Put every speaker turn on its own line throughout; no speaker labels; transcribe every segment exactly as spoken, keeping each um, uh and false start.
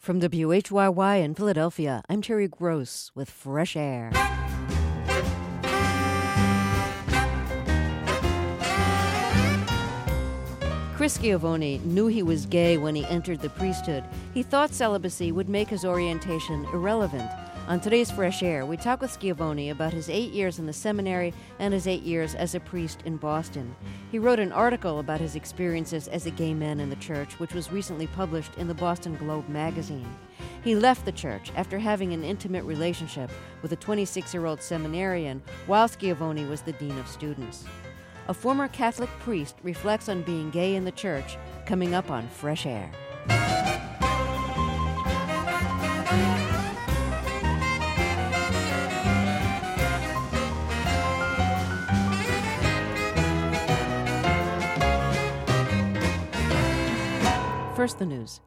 From W H Y Y in Philadelphia, I'm Terry Gross with Fresh Air. Chris Schiavone knew he was gay when he entered the priesthood. He thought celibacy would make his orientation irrelevant. On today's Fresh Air, we talk with Schiavone about his eight years in the seminary and his eight years as a priest in Boston. He wrote an article about his experiences as a gay man in the church, which was recently published in the Boston Globe magazine. He left the church after having an intimate relationship with a twenty-six-year-old seminarian while Schiavone was the dean of students. A former Catholic priest reflects on being gay in the church, coming up on Fresh Air. First, the news.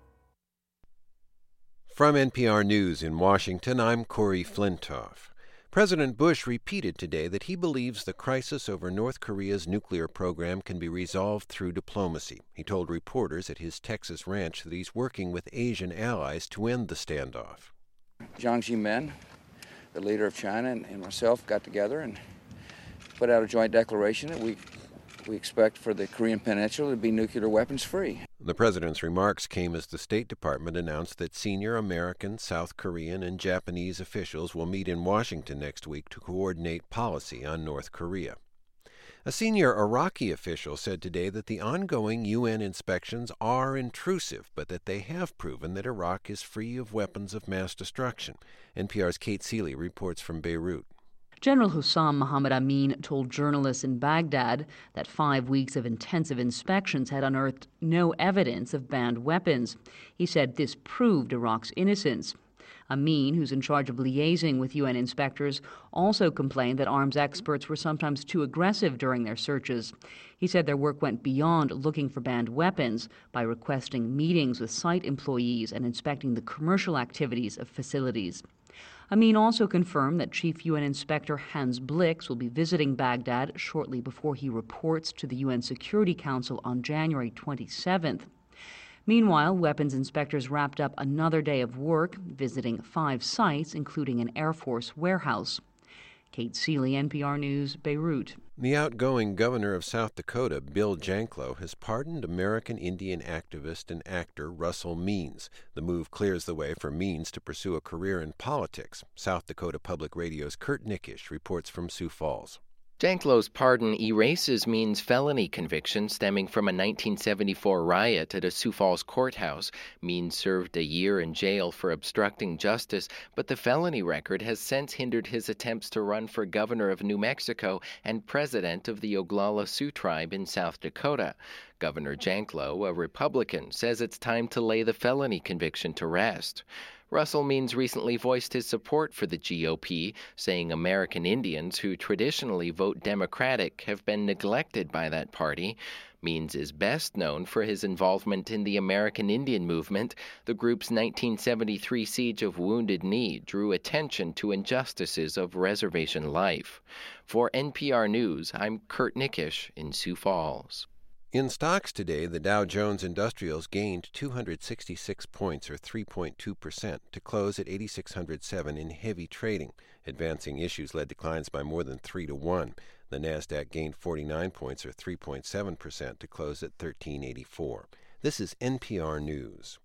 From N P R News in Washington, I'm Corey Flintoff. President Bush repeated today that he believes the crisis over North Korea's nuclear program can be resolved through diplomacy. He told reporters at his Texas ranch that he's working with Asian allies to end the standoff.
Jiang Zemin, the leader of China, and, and myself got together and put out a joint declaration that we we expect for the Korean Peninsula to be nuclear weapons free.
The president's remarks came as the State Department announced that senior American, South Korean, and Japanese officials will meet in Washington next week to coordinate policy on North Korea. A senior Iraqi official said today that the ongoing U N inspections are intrusive, but that they have proven that Iraq is free of weapons of mass destruction. N P R's Kate Seeley reports from Beirut.
General Hussam Mohammed Amin told journalists in Baghdad that five weeks of intensive inspections had unearthed no evidence of banned weapons. He said this proved Iraq's innocence. Amin, who's in charge of liaising with U N inspectors, also complained that arms experts were sometimes too aggressive during their searches. He said their work went beyond looking for banned weapons by requesting meetings with site employees and inspecting the commercial activities of facilities. Amin also confirmed that Chief U N Inspector Hans Blix will be visiting Baghdad shortly before he reports to the U N Security Council on January twenty-seventh. Meanwhile, weapons inspectors wrapped up another day of work, visiting five sites, including an Air Force warehouse. Kate Seeley, N P R News, Beirut.
The outgoing governor of South Dakota, Bill Janklow, has pardoned American Indian activist and actor Russell Means. The move clears the way for Means to pursue a career in politics. South Dakota Public Radio's Kurt Nickish reports from Sioux Falls.
Janklow's pardon erases Means' felony conviction stemming from a nineteen seventy-four riot at a Sioux Falls courthouse. Means served a year in jail for obstructing justice, but the felony record has since hindered his attempts to run for governor of New Mexico and president of the Oglala Sioux tribe in South Dakota. Governor Janklow, a Republican, says it's time to lay the felony conviction to rest. Russell Means recently voiced his support for the G O P, saying American Indians, who traditionally vote Democratic, have been neglected by that party. Means is best known for his involvement in the American Indian movement. The group's nineteen seventy-three siege of Wounded Knee drew attention to injustices of reservation life. For N P R News, I'm Kurt Nickish in Sioux Falls.
In stocks today, the Dow Jones Industrials gained two hundred sixty-six points, or three point two percent, to close at eight thousand six hundred seven in heavy trading. Advancing issues led declines by more than three to one. The Nasdaq gained forty-nine points, or three point seven percent, to close at thirteen eighty-four. This is N P R News.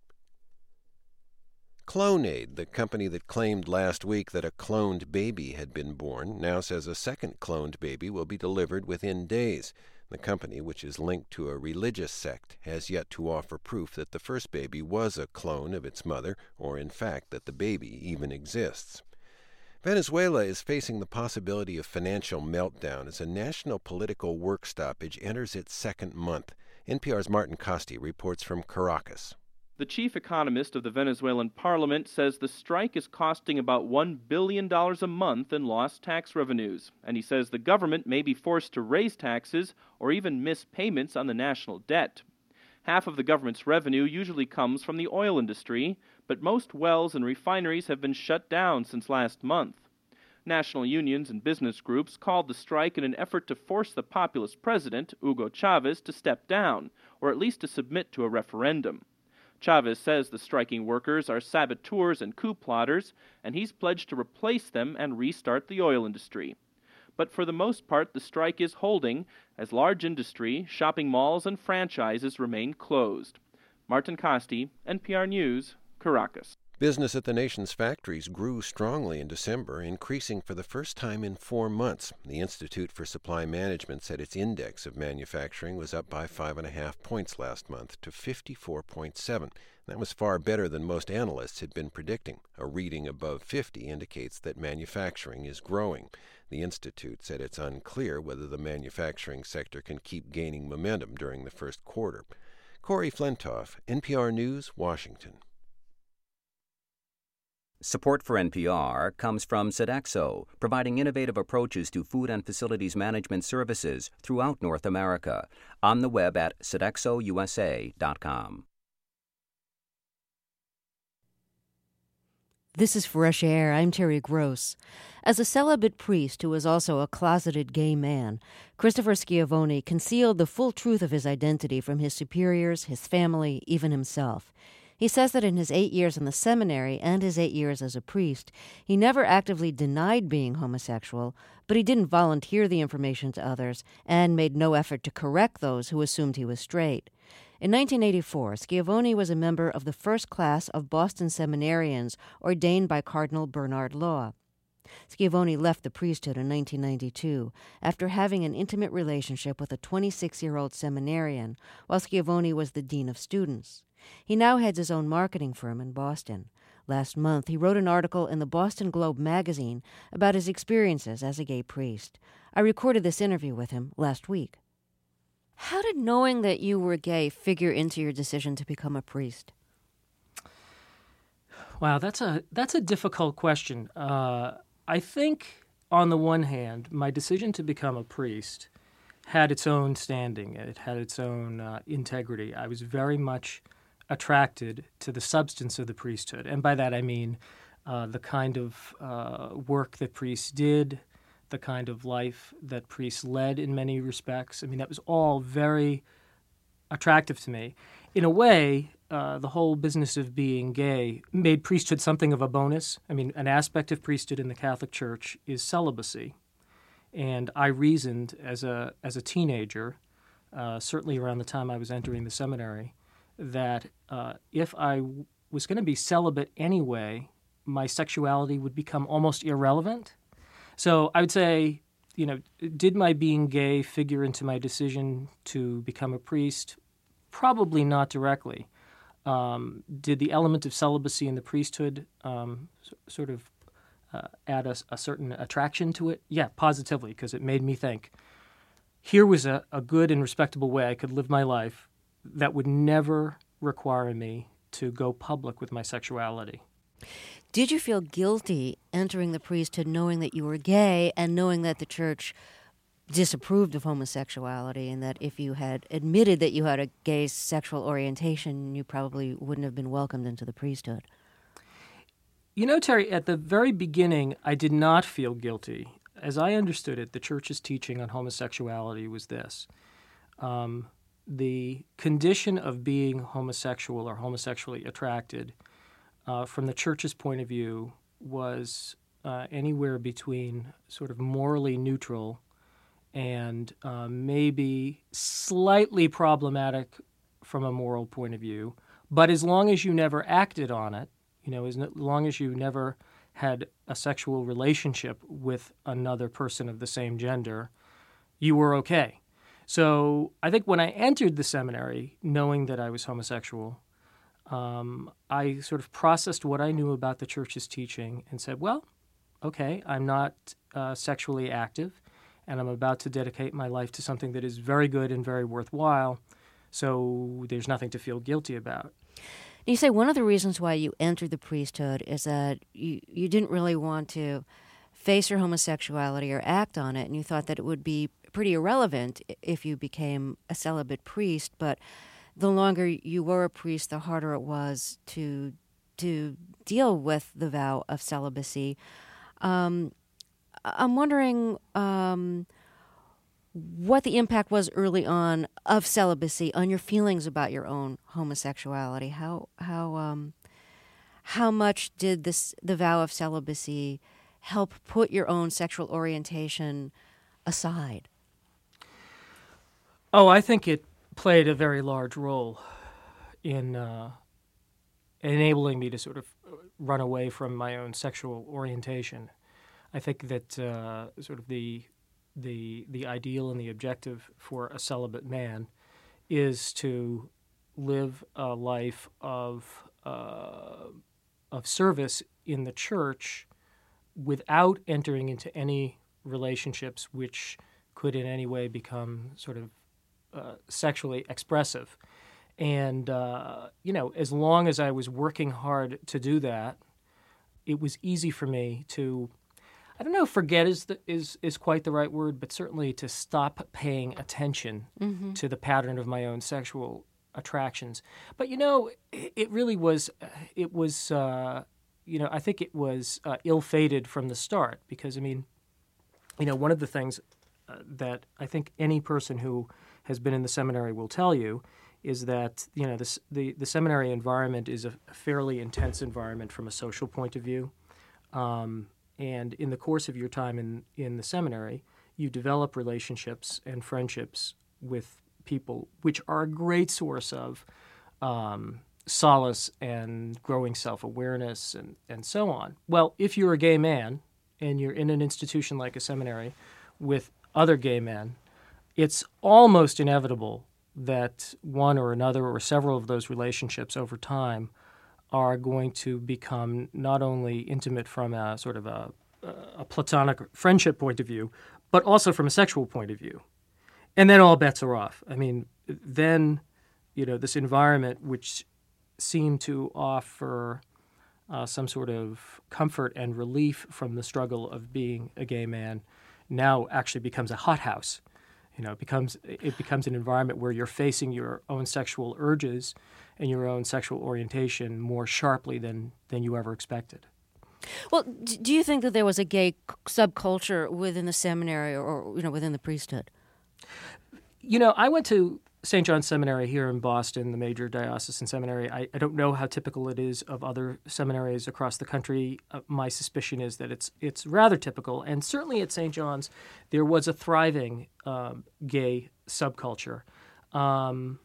Clonaid, the company that claimed last week that a cloned baby had been born, now says a second cloned baby will be delivered within days. The company, which is linked to a religious sect, has yet to offer proof that the first baby was a clone of its mother, or in fact that the baby even exists. Venezuela is facing the possibility of financial meltdown as a national political work stoppage enters its second month. N P R's Martin Costi reports from Caracas.
The chief economist of the Venezuelan parliament says the strike is costing about one billion dollars a month in lost tax revenues, and he says the government may be forced to raise taxes or even miss payments on the national debt. Half of the government's revenue usually comes from the oil industry, but most wells and refineries have been shut down since last month. National unions and business groups called the strike in an effort to force the populist president, Hugo Chavez, to step down, or at least to submit to a referendum. Chavez says the striking workers are saboteurs and coup plotters, and he's pledged to replace them and restart the oil industry. But for the most part, the strike is holding, as large industry, shopping malls, and franchises remain closed. Martin Costi, N P R News, Caracas.
Business at the nation's factories grew strongly in December, increasing for the first time in four months. The Institute for Supply Management said its index of manufacturing was up by five and a half points last month to fifty-four point seven. That was far better than most analysts had been predicting. A reading above fifty indicates that manufacturing is growing. The Institute said it's unclear whether the manufacturing sector can keep gaining momentum during the first quarter. Corey Flentoff, N P R News, Washington.
Support for N P R comes from Sodexo, providing innovative approaches to food and facilities management services throughout North America. On the web at sodexo u s a dot com.
This is Fresh Air. I'm Terry Gross. As a celibate priest who was also a closeted gay man, Christopher Schiavone concealed the full truth of his identity from his superiors, his family, even himself. He says that in his eight years in the seminary and his eight years as a priest, he never actively denied being homosexual, but he didn't volunteer the information to others and made no effort to correct those who assumed he was straight. In nineteen eighty-four, Schiavone was a member of the first class of Boston seminarians ordained by Cardinal Bernard Law. Schiavone left the priesthood in nineteen ninety-two after having an intimate relationship with a twenty-six-year-old seminarian while Schiavone was the dean of students. He now heads his own marketing firm in Boston. Last month, he wrote an article in the Boston Globe magazine about his experiences as a gay priest. I recorded this interview with him last week. How did knowing that you were gay figure into your decision to become a priest?
Wow, that's a that's a difficult question. Uh, I think, on the one hand, my decision to become a priest had its own standing. It had its own uh, integrity. I was very much attracted to the substance of the priesthood. And by that I mean uh, the kind of uh, work that priests did, the kind of life that priests led in many respects. I mean, that was all very attractive to me. In a way, uh, the whole business of being gay made priesthood something of a bonus. I mean, an aspect of priesthood in the Catholic Church is celibacy. And I reasoned as a as a teenager, uh, certainly around the time I was entering the seminary, that uh, if I w- was going to be celibate anyway, my sexuality would become almost irrelevant. So I would say, you know, did my being gay figure into my decision to become a priest? Probably not directly. Um, did the element of celibacy in the priesthood um, s- sort of uh, add a, a certain attraction to it? Yeah, positively, because it made me think, here was a, a good and respectable way I could live my life that would never require me to go public with my sexuality.
Did you feel guilty entering the priesthood knowing that you were gay and knowing that the church disapproved of homosexuality and that if you had admitted that you had a gay sexual orientation, you probably wouldn't have been welcomed into the priesthood?
You know, Terry, at the very beginning, I did not feel guilty. As I understood it, the church's teaching on homosexuality was this. Um, the condition of being homosexual or homosexually attracted, uh, from the church's point of view, was uh, anywhere between sort of morally neutral and uh, maybe slightly problematic from a moral point of view. But as long as you never acted on it, you know, as long as you never had a sexual relationship with another person of the same gender, you were okay. So I think when I entered the seminary, knowing that I was homosexual, um, I sort of processed what I knew about the church's teaching and said, well, okay, I'm not uh, sexually active, and I'm about to dedicate my life to something that is very good and very worthwhile, so there's nothing to feel guilty about.
You say one of the reasons why you entered the priesthood is that you, you didn't really want to face your homosexuality or act on it, and you thought that it would be pretty irrelevant if you became a celibate priest, but the longer you were a priest, the harder it was to to deal with the vow of celibacy. Um, I'm wondering, um, what the impact was early on of celibacy on your feelings about your own homosexuality. How how um, how much did this the vow of celibacy help put your own sexual orientation aside?
Oh, I think it played a very large role in uh, enabling me to sort of run away from my own sexual orientation. I think that uh, sort of the the the ideal and the objective for a celibate man is to live a life of uh, of service in the church without entering into any relationships which could in any way become sort of uh, sexually expressive. And, uh, you know, as long as I was working hard to do that, it was easy for me to, I don't know if forget is the, is, is quite the right word, but certainly to stop paying attention mm-hmm. to the pattern of my own sexual attractions. But, you know, it, it really was, it was, uh, you know, I think it was uh, ill-fated from the start because, I mean, you know, one of the things uh, that I think any person who has been in the seminary will tell you is that, you know, this, the, the seminary environment is a fairly intense environment from a social point of view. Um, and in the course of your time in, in the seminary, you develop relationships and friendships with people, which are a great source of um, solace and growing self-awareness and, and so on. Well, if you're a gay man and you're in an institution like a seminary with other gay men, it's almost inevitable that one or another or several of those relationships over time are going to become not only intimate from a sort of a, a platonic friendship point of view, but also from a sexual point of view. And then all bets are off. I mean, then, you know, this environment which seemed to offer uh, some sort of comfort and relief from the struggle of being a gay man now actually becomes a hothouse. You know, it becomes it becomes an environment where you're facing your own sexual urges and your own sexual orientation more sharply than, than you ever expected.
Well, do you think that there was a gay subculture within the seminary or, you know, within the priesthood?
You know, I went to Saint John's Seminary here in Boston, the major diocesan seminary. I, I don't know how typical it is of other seminaries across the country. Uh, my suspicion is that it's it's rather typical. And certainly at Saint John's, there was a thriving um, gay subculture. Um,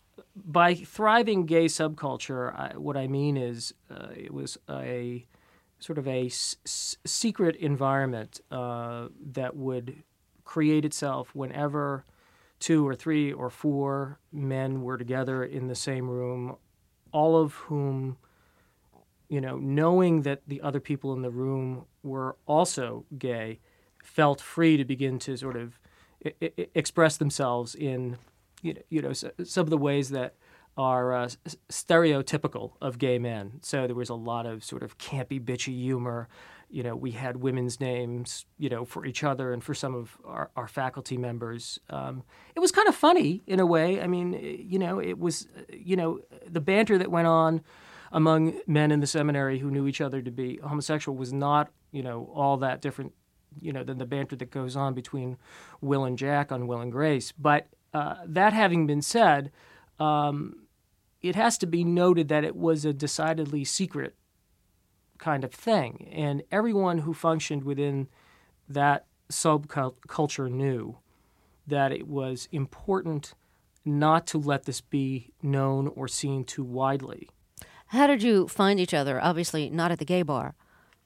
by thriving gay subculture, I, what I mean is uh, it was a sort of a s- s- secret environment uh, that would create itself whenever two or three or four men were together in the same room, all of whom, you know, knowing that the other people in the room were also gay, felt free to begin to sort of I- I- express themselves in, you know, you know, some of the ways that are uh, stereotypical of gay men. So there was a lot of sort of campy, bitchy humor. You know, we had women's names, you know, for each other and for some of our, our faculty members. Um, it was kind of funny in a way. I mean, you know, it was, you know, the banter that went on among men in the seminary who knew each other to be homosexual was not, you know, all that different, you know, than the banter that goes on between Will and Jack on Will and Grace. But uh, that having been said, um, it has to be noted that it was a decidedly secret kind of thing. And everyone who functioned within that subculture knew that it was important not to let this be known or seen too widely.
How did you find each other? Obviously not at the gay bar.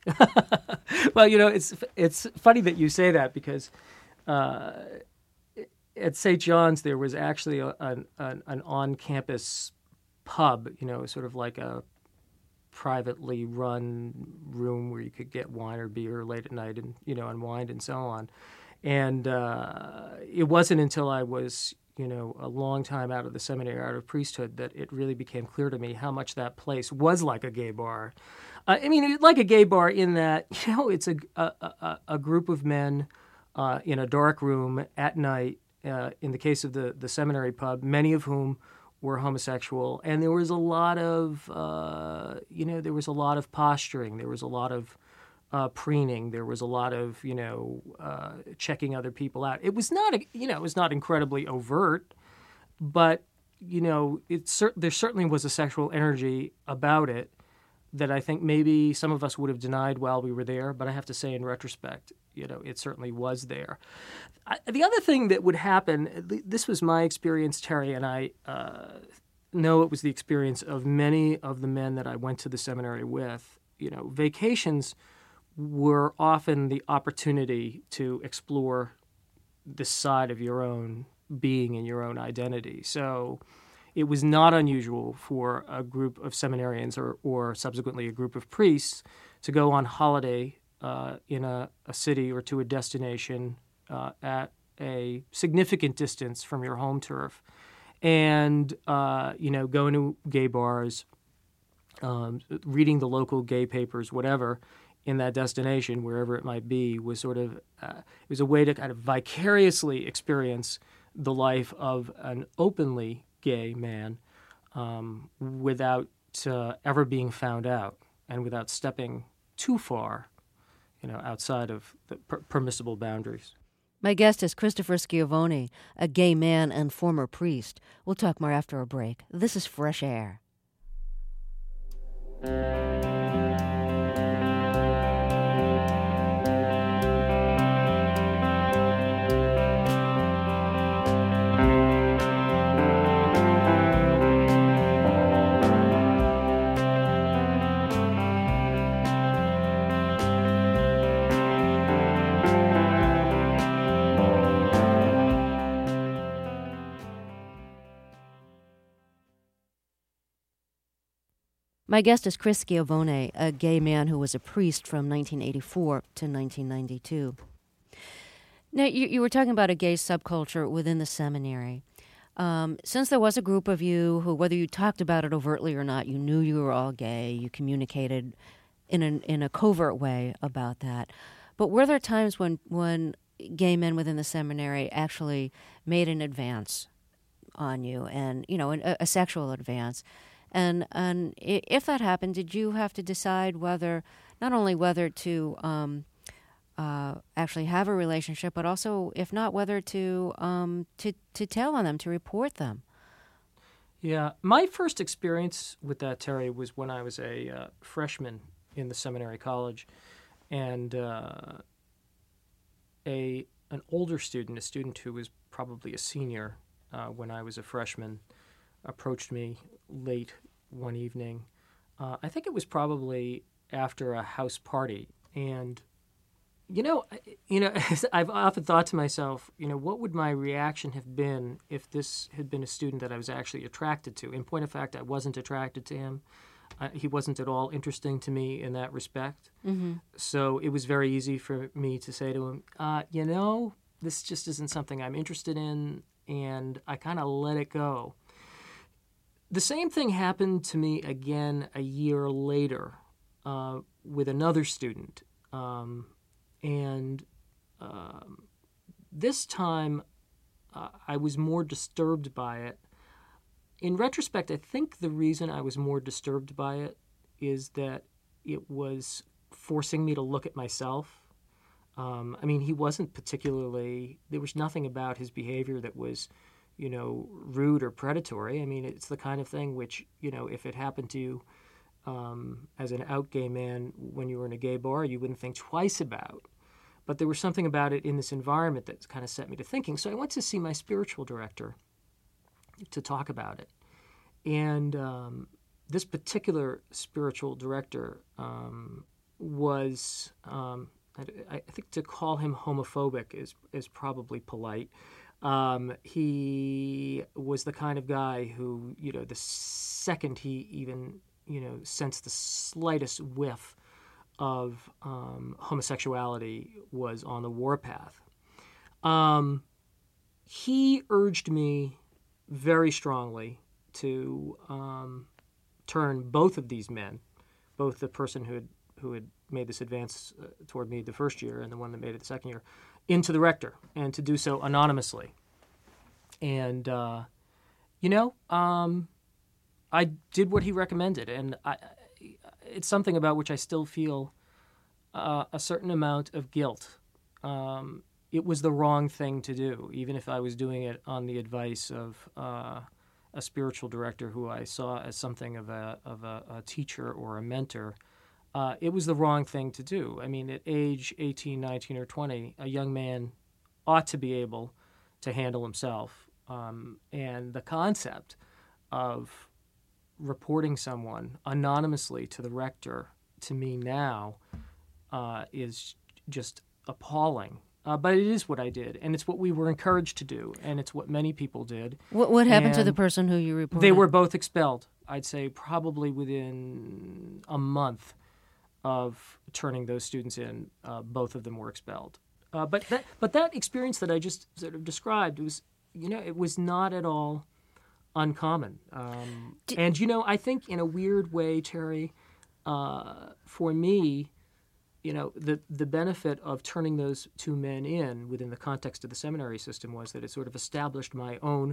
Well, you know, it's it's funny that you say that because uh, at Saint John's there was actually a, an, an, an on-campus pub, you know, sort of like a privately run room where you could get wine or beer late at night and, you know, unwind and so on. And uh, it wasn't until I was, you know, a long time out of the seminary, out of priesthood, that it really became clear to me how much that place was like a gay bar. Uh, I mean, like a gay bar in that, you know, it's a, a, a, a group of men uh, in a dark room at night, uh, in the case of the, the seminary pub, many of whom were homosexual, and there was a lot of, uh, you know, there was a lot of posturing. There was a lot of uh, preening. There was a lot of, you know, uh, checking other people out. It was not, a, you know, it was not incredibly overt, but, you know, it cer- there certainly was a sexual energy about it that I think maybe some of us would have denied while we were there. But I have to say, in retrospect, you know, it certainly was there. I, the other thing that would happen, this was my experience, Terry, and I uh, know it was the experience of many of the men that I went to the seminary with. You know, vacations were often the opportunity to explore this side of your own being and your own identity. So it was not unusual for a group of seminarians or, or subsequently a group of priests to go on holiday uh, in a, a city or to a destination uh, at a significant distance from your home turf and, uh, you know, going to gay bars, um, reading the local gay papers, whatever, in that destination, wherever it might be, was sort of, uh, it was a way to kind of vicariously experience the life of an openly gay man um, without uh, ever being found out and without stepping too far, you know, outside of the per- permissible boundaries.
My guest is Christopher Schiavone, a gay man and former priest. We'll talk more after a break. This is Fresh Air. My guest is Chris Schiavone, a gay man who was a priest from nineteen eighty-four to nineteen ninety-two. Now, you, you were talking about a gay subculture within the seminary. Um, since there was a group of you who, whether you talked about it overtly or not, you knew you were all gay, you communicated in, an, in a covert way about that. But were there times when, when gay men within the seminary actually made an advance on you and, you know, a, a sexual advance? And and if that happened, did you have to decide whether, not only whether to um, uh, actually have a relationship, but also, if not, whether to um, to to tell on them, to report them?
Yeah, my first experience with that, Terry, was when I was a uh, freshman in the seminary college, and uh, a an older student, a student who was probably a senior uh, when I was a freshman, approached me late one evening. Uh, I think it was probably after a house party. And, you know, you know, I've often thought to myself, you know, what would my reaction have been if this had been a student that I was actually attracted to? In point of fact, I wasn't attracted to him. Uh, he wasn't at all interesting to me in that respect. Mm-hmm. So it was very easy for me to say to him, uh, you know, this just isn't something I'm interested in, and I kind of let it go. The same thing happened to me again a year later uh, with another student. Um, and um, this time uh, I was more disturbed by it. In retrospect, I think the reason I was more disturbed by it is that it was forcing me to look at myself. Um, I mean, he wasn't particularly, there was nothing about his behavior that was, you know, rude or predatory. I mean, it's the kind of thing which, you know, if it happened to you um, as an out gay man when you were in a gay bar, you wouldn't think twice about. But there was something about it in this environment that kind of set me to thinking. So I went to see my spiritual director to talk about it. And um, this particular spiritual director um, was, um, I, I think to call him homophobic is, is probably polite. Um, he was the kind of guy who, you know, the second he even, you know, sensed the slightest whiff of um, homosexuality was on the warpath. Um, he urged me very strongly to um, turn both of these men, both the person who had, who had made this advance uh, toward me the first year and the one that made it the second year, into the rector, and to do so anonymously. And, uh, you know, um, I did what he recommended, and I, it's something about which I still feel uh, a certain amount of guilt. Um, it was the wrong thing to do, even if I was doing it on the advice of uh, a spiritual director who I saw as something of a of a, a teacher or a mentor. Uh, it was the wrong thing to do. I mean, at age eighteen, nineteen, or twenty, a young man ought to be able to handle himself. Um, and the concept of reporting someone anonymously to the rector, to me now, uh, is just appalling. Uh, but it is what I did, and it's what we were encouraged to do, and it's what many people did.
What what happened to
And
the person who you reported?
They were both expelled, I'd say probably within a month of turning those students in. Uh, both of them were expelled. Uh, but that but that experience that I just sort of described was, you know, it was not at all uncommon. Um,
Did,
and, you know, I think in a weird way, Terry, uh, for me, you know, the, the benefit of turning those two men in within the context of the seminary system was that it sort of established my own,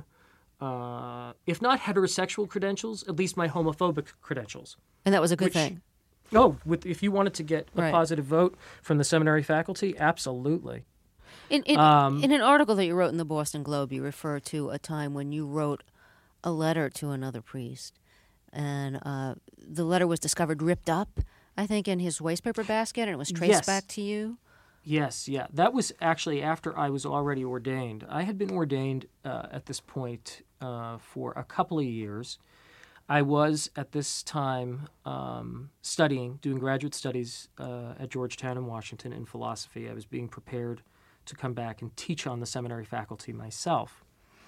uh, if not heterosexual credentials, at least my homophobic credentials.
And that was a good
which,
thing.
Oh, with, if you wanted to get a
Right.
positive vote from the seminary faculty, absolutely.
In, in,
Um,
in an article that you wrote in the Boston Globe, you refer to a time when you wrote a letter to another priest, and uh, the letter was discovered ripped up, I think, in his wastepaper basket, and it was traced
Yes.
back to you.
Yes, yeah. That was actually after I was already ordained. I had been ordained uh, at this point uh, for a couple of years. I was, at this time, um, studying, doing graduate studies uh, at Georgetown in Washington in philosophy. I was being prepared to come back and teach on the seminary faculty myself.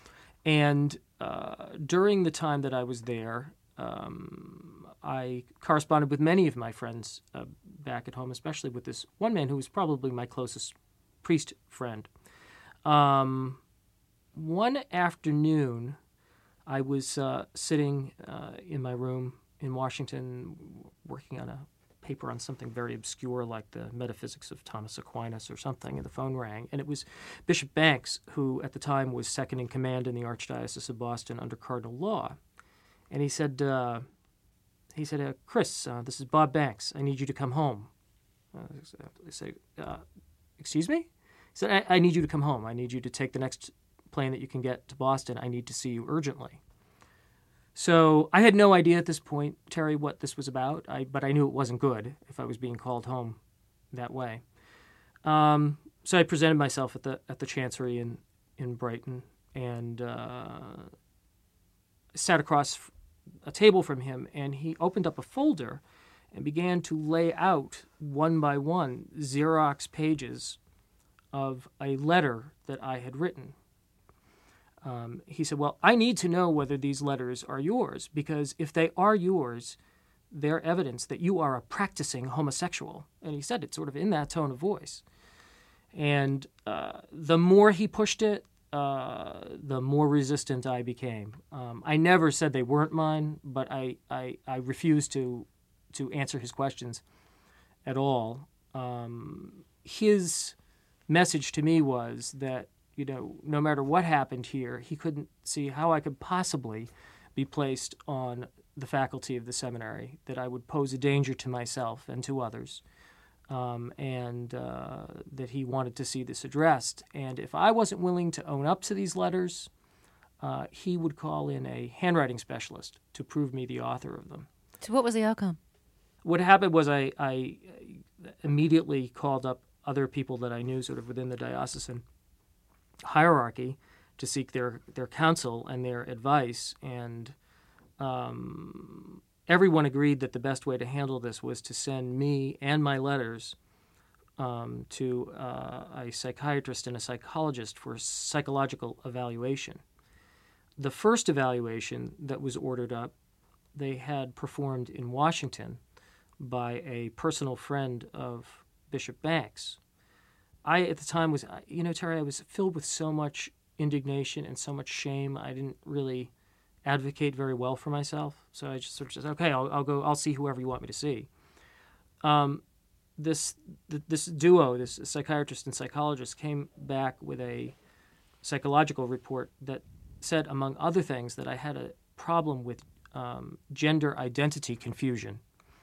And uh, during the time that I was there, um, I corresponded with many of my friends uh, back at home, especially with this one man who was probably my closest priest friend. Um, one afternoon, I was uh, sitting uh, in my room in Washington working on a paper on something very obscure like the metaphysics of Thomas Aquinas or something, and the phone rang. And it was Bishop Banks, who at the time was second in command in the Archdiocese of Boston under Cardinal Law. And he said, uh, he said, uh, Chris, uh, this is Bob Banks. I need you to come home. Uh, I say, uh, excuse me? He said, I-, I need you to come home. I need you to take the next plane that you can get to Boston. I need to see you urgently. So I had no idea at this point, Terry, what this was about, I, but I knew it wasn't good if I was being called home that way. Um, so I presented myself at the at the Chancery in, in Brighton and uh, sat across a table from him, and he opened up a folder and began to lay out one by one Xerox pages of a letter that I had written. Um, he said, well, I need to know whether these letters are yours, because if they are yours, they're evidence that you are a practicing homosexual. And he said it sort of in that tone of voice. And uh, the more he pushed it, uh, the more resistant I became. Um, I never said they weren't mine, but I, I, I refused to, to answer his questions at all. Um, his message to me was that, you know, no matter what happened here, he couldn't see how I could possibly be placed on the faculty of the seminary, that I would pose a danger to myself and to others, um, and uh, that he wanted to see this addressed. And if I wasn't willing to own up to these letters, uh, he would call in a handwriting specialist to prove me the author of them.
So what was the outcome?
What happened was I, I immediately called up other people that I knew sort of within the diocesan hierarchy to seek their, their counsel and their advice, and um, everyone agreed that the best way to handle this was to send me and my letters um, to uh, a psychiatrist and a psychologist for psychological evaluation. The first evaluation that was ordered up, they had performed in Washington by a personal friend of Bishop Banks. I, at the time, was, you know, Terry, I was filled with so much indignation and so much shame. I didn't really advocate very well for myself. So I just sort of said, okay, I'll, I'll go, I'll see whoever you want me to see. Um, this, th- this duo, this psychiatrist and psychologist, came back with a psychological report that said, among other things, that I had a problem with um, gender identity confusion.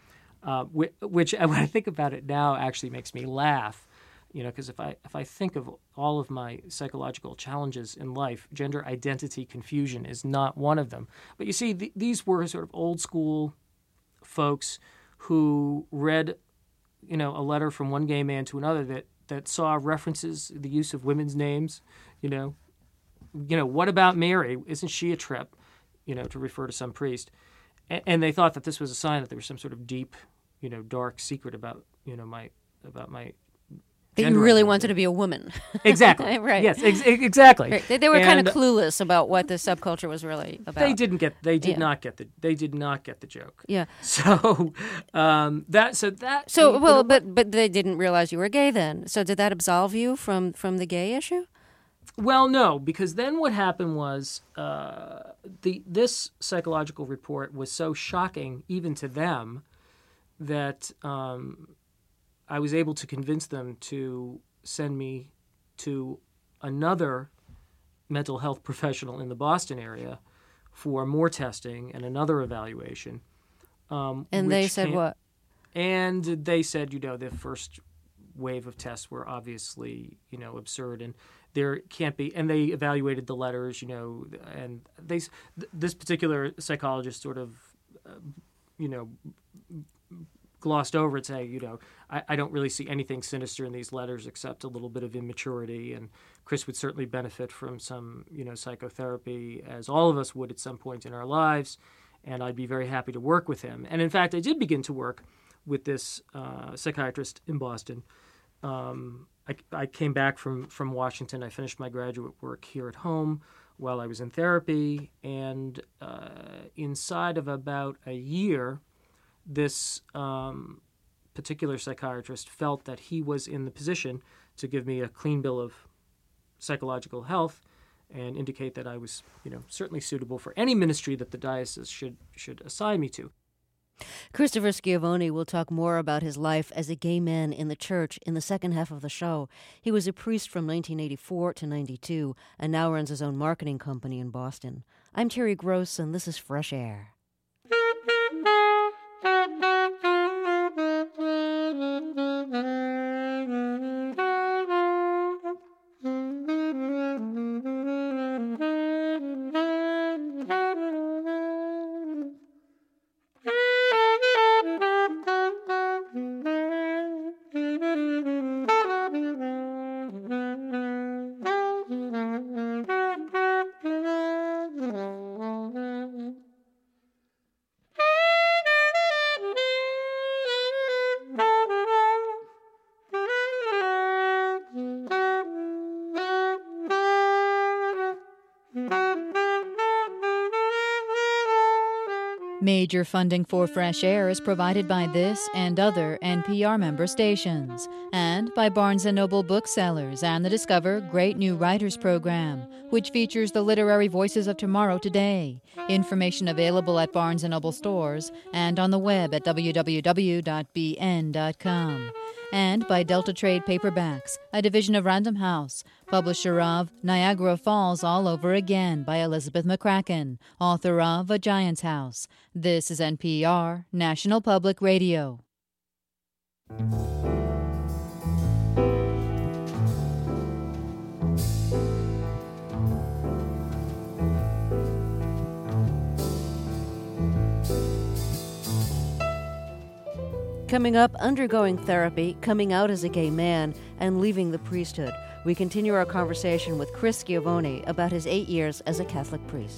uh, which, which when I think about it now actually makes me laugh. You know, because if I if I think of all of my psychological challenges in life, gender identity confusion is not one of them. But you see, th- these were sort of old school folks who read, you know, a letter from one gay man to another that, that saw references, the use of women's names. You know, you know, what about Mary? Isn't she a trip? You know, to refer to some priest, and, and they thought that this was a sign that there was some sort of deep, you know, dark secret about, you know, my about my.
That you really identity. Wanted to be a woman.
Exactly.
Right.
Yes, ex- exactly.
Right. They, they were and kind of clueless about what the subculture was really about.
They didn't get they did
yeah.
not get the they did not get the joke.
Yeah.
So um that so that
So well, but but they didn't realize you were gay then. So did that absolve you from from the gay issue?
Well, no, because then what happened was uh, the this psychological report was so shocking even to them that um I was able to convince them to send me to another mental health professional in the Boston area for more testing and another evaluation. Um,
and they said
came,
what?
And they said, you know, the first wave of tests were obviously, you know, absurd, and there can't be. And they evaluated the letters, you know, and they this particular psychologist sort of, uh, you know. glossed over it, saying, you know, I, I don't really see anything sinister in these letters except a little bit of immaturity, and Chris would certainly benefit from some, you know, psychotherapy, as all of us would at some point in our lives, and I'd be very happy to work with him. And in fact, I did begin to work with this uh, psychiatrist in Boston. Um, I, I came back from, from Washington. I finished my graduate work here at home while I was in therapy, and uh, inside of about a year, this um, particular psychiatrist felt that he was in the position to give me a clean bill of psychological health and indicate that I was, you know, certainly suitable for any ministry that the diocese should should assign me to.
Christopher Schiavone will talk more about his life as a gay man in the church in the second half of the show. He was a priest from nineteen eighty-four to ninety-two and now runs his own marketing company in Boston. I'm Terry Gross, and this is Fresh Air.
Major funding for Fresh Air is provided by this and other N P R member stations, and by Barnes and Noble Booksellers and the Discover Great New Writers program, which features the literary voices of tomorrow today. Information available at Barnes and Noble stores and on the web at w w w dot b n dot com. And by Delta Trade Paperbacks, a division of Random House, publisher of Niagara Falls All Over Again by Elizabeth McCracken, author of A Giant's House. This is N P R, National Public Radio.
Coming up, undergoing therapy, coming out as a gay man, and leaving the priesthood. We continue our conversation with Chris Schiavone about his eight years as a Catholic priest.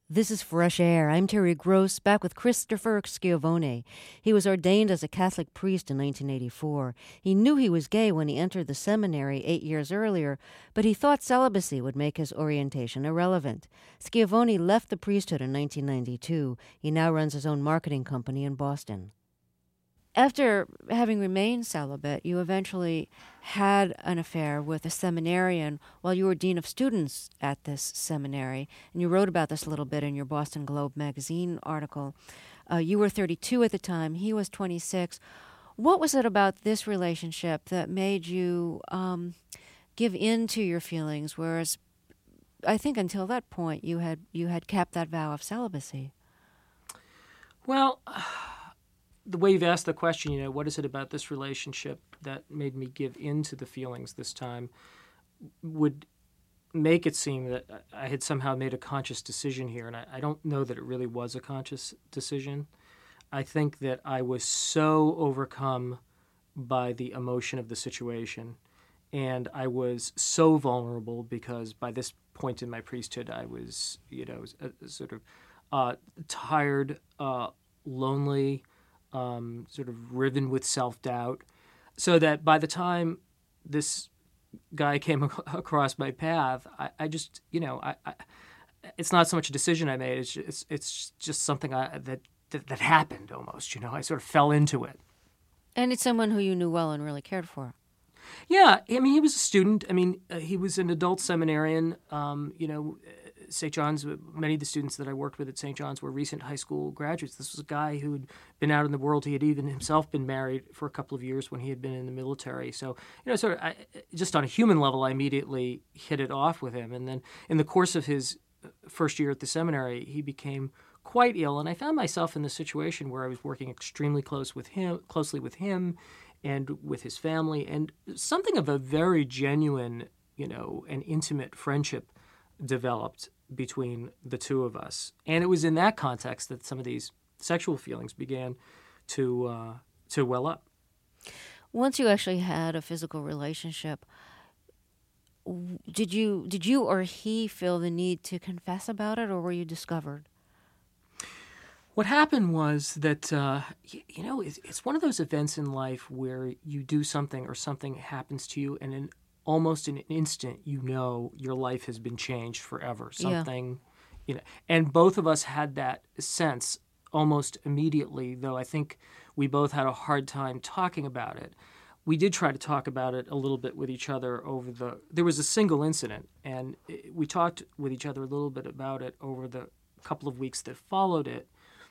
This is Fresh Air. I'm Terry Gross, back with Christopher Schiavone. He was ordained as a Catholic priest in nineteen eighty-four. He knew he was gay when he entered the seminary eight years earlier, but he thought celibacy would make his orientation irrelevant. Schiavone left the priesthood in nineteen ninety-two. He now runs his own marketing company in Boston. After having remained celibate, you eventually had an affair with a seminarian while you were dean of students at this seminary, and you wrote about this a little bit in your Boston Globe magazine article. Uh, you were thirty-two at the time, he was twenty-six. What was it about this relationship that made you um, give in to your feelings, whereas I think until that point you had you had kept that vow of celibacy?
Well, the way you've asked the question, you know, what is it about this relationship that made me give in to the feelings this time, would make it seem that I had somehow made a conscious decision here. And I, I don't know that it really was a conscious decision. I think that I was so overcome by the emotion of the situation. And I was so vulnerable because by this point in my priesthood, I was, you know, sort of uh, tired, uh, lonely, Um, sort of riven with self-doubt, so that by the time this guy came ac- across my path, I, I just, you know, I, I, it's not so much a decision I made, it's just, it's, it's just something I, that, that that happened almost, you know, I sort of fell into it.
And it's someone who you knew well and really cared for.
Yeah, I mean, he was a student. I mean, uh, he was an adult seminarian, um, you know, Saint John's, many of the students that I worked with at Saint John's were recent high school graduates. This was a guy who had been out in the world. He had even himself been married for a couple of years when he had been in the military. So, you know, sort of I, just on a human level, I immediately hit it off with him. And then in the course of his first year at the seminary, he became quite ill. And I found myself in this situation where I was working extremely close with him, closely with him and with his family. And something of a very genuine, you know, and intimate friendship developed between the two of us. And it was in that context that some of these sexual feelings began to uh, to well up.
Once you actually had a physical relationship, did you did you or he feel the need to confess about it, or were you discovered?
What happened was that, uh, you, you know, it's, it's one of those events in life where you do something or something happens to you, and in almost in an instant, you know, your life has been changed forever. Something, yeah. you know, and both of us had that sense almost immediately, though I think we both had a hard time talking about it. We did try to talk about it a little bit with each other over the, there was a single incident, and it, we talked with each other a little bit about it over the couple of weeks that followed it.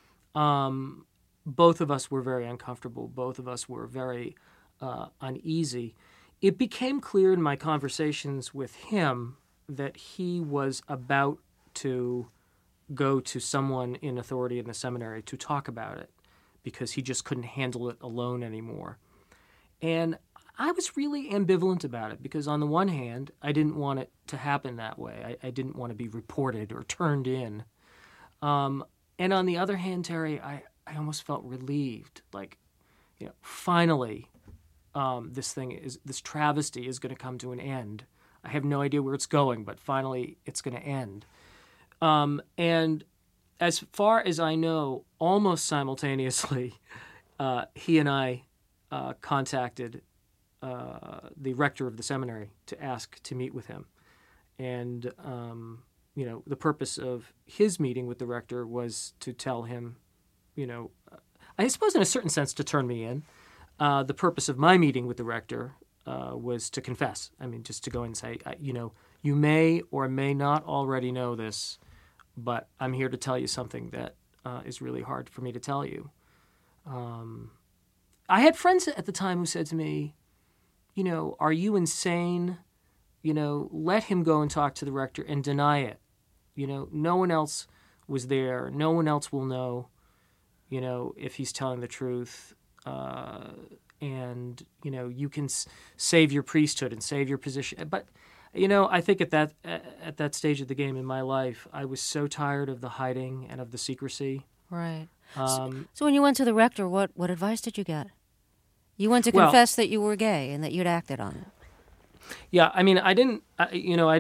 Um, both of us were very uncomfortable. Both of us were very uh, uneasy. It became clear in my conversations with him that he was about to go to someone in authority in the seminary to talk about it because he just couldn't handle it alone anymore. And I was really ambivalent about it because on the one hand, I didn't want it to happen that way. I, I didn't want to be reported or turned in. Um, and on the other hand, Terry, I, I almost felt relieved. Like, you know, finally, um, this thing is, this travesty is going to come to an end. I have no idea where it's going, but finally it's going to end. Um, and as far as I know, almost simultaneously, uh, he and I uh, contacted uh, the rector of the seminary to ask to meet with him. And, um, you know, the purpose of his meeting with the rector was to tell him, you know, I suppose in a certain sense to turn me in. Uh, the purpose of my meeting with the rector uh, was to confess. I mean, just to go and say, you know, you may or may not already know this, but I'm here to tell you something that uh, is really hard for me to tell you. Um, I had friends at the time who said to me, you know, are you insane? You know, let him go and talk to the rector and deny it. You know, no one else was there. No one else will know, you know, if he's telling the truth. Uh, and, you know, you can s- save your priesthood and save your position. But, you know, I think at that at that stage of the game in my life, I was so tired of the hiding and of the secrecy.
Right.
Um,
so, so when you went to the rector, what, what advice did you get? You went to
well,
confess that you were gay and that you'd acted on it.
Yeah, I mean, I didn't, I, you know, I don't,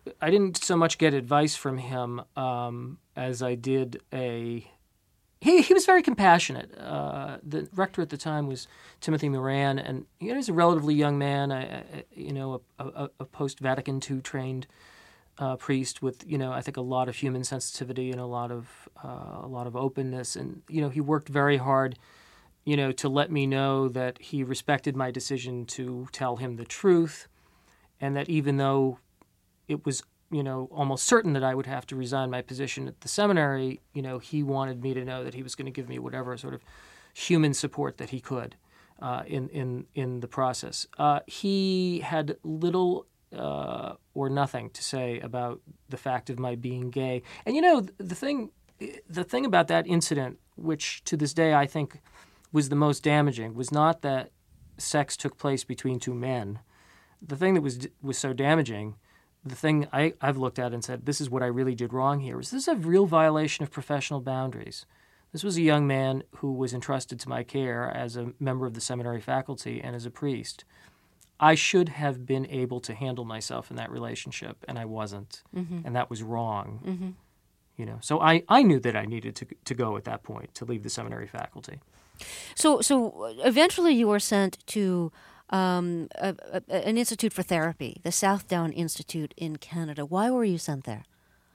I didn't so much get advice from him um, as I did a. He he was very compassionate. Uh, the rector at the time was Timothy Moran, and he was a relatively young man. I, I, you know, a, a, a post-Vatican two trained uh, priest with, you know, I think a lot of human sensitivity and a lot of uh, a lot of openness. And you know, he worked very hard, you know, to let me know that he respected my decision to tell him the truth, and that even though it was, you know, almost certain that I would have to resign my position at the seminary, you know, he wanted me to know that he was going to give me whatever sort of human support that he could uh, in, in, in the process. Uh, he had little uh, or nothing to say about the fact of my being gay. And, you know, the thing, the thing about that incident, which to this day I think was the most damaging, was not that sex took place between two men. The thing that was was so damaging, the thing I, I've looked at and said, this is what I really did wrong here, is this is a real violation of professional boundaries. This was a young man who was entrusted to my care as a member of the seminary faculty and as a priest. I should have been able to handle myself in that relationship, and I wasn't, mm-hmm. and that was wrong. Mm-hmm. You know, so I, I knew that I needed to to go at that point, to leave the seminary faculty.
So so eventually you were sent to Um, a, a, an institute for therapy, the Southdown Institute in Canada. Why were you sent there?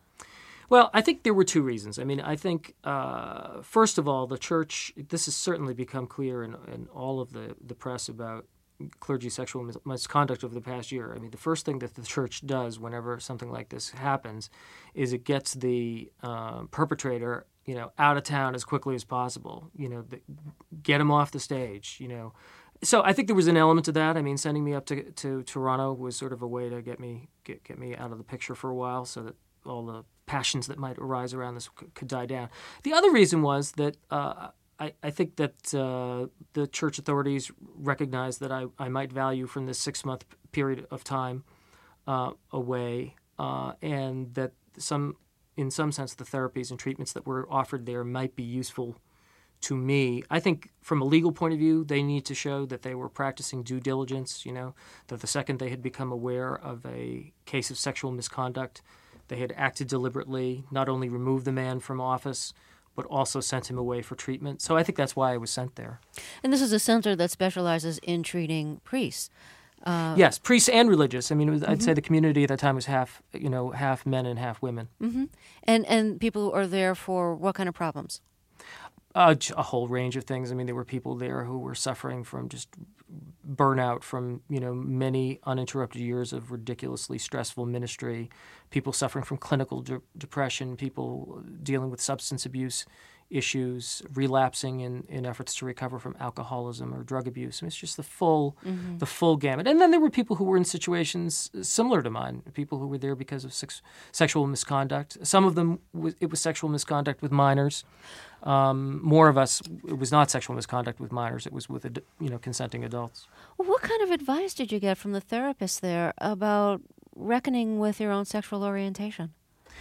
Well, I think there were two reasons. I mean, I think, uh, first of all, the church, this has certainly become clear in, in all of the, the press about clergy sexual mis- misconduct over the past year. I mean, the first thing that the church does whenever something like this happens is it gets the uh, perpetrator, you know, out of town as quickly as possible. You know, the, get him off the stage, you know. So I think there was an element to that. I mean, sending me up to to Toronto was sort of a way to get me get, get me out of the picture for a while, so that all the passions that might arise around this c- could die down. The other reason was that uh, I, I think that uh, the church authorities recognized that I, I might value from this six-month period of time uh, away, uh, and that some, in some sense, the therapies and treatments that were offered there might be useful to me. I think from a legal point of view, they need to show that they were practicing due diligence, you know, that the second they had become aware of a case of sexual misconduct, they had acted deliberately, not only removed the man from office, but also sent him away for treatment. So I think that's why I was sent there.
And this is a center that specializes in treating priests. Uh,
yes, priests and religious. I mean, it was, mm-hmm. I'd say the community at that time was half, you know, half men and half women.
Mm-hmm. And and people are there for what kind of problems?
Uh, a whole range of things. I mean, there were people there who were suffering from just burnout from, you know, many uninterrupted years of ridiculously stressful ministry, people suffering from clinical de- depression, people dealing with substance abuse issues, relapsing in, in efforts to recover from alcoholism or drug abuse. I mean, it's just the full mm-hmm. the full gamut. And then there were people who were in situations similar to mine, people who were there because of sex, sexual misconduct. Some of them, was, it was sexual misconduct with minors. Um, more of us, it was not sexual misconduct with minors. It was with, you know, consenting adults.
Well, what kind of advice did you get from the therapist there about reckoning with your own sexual orientation?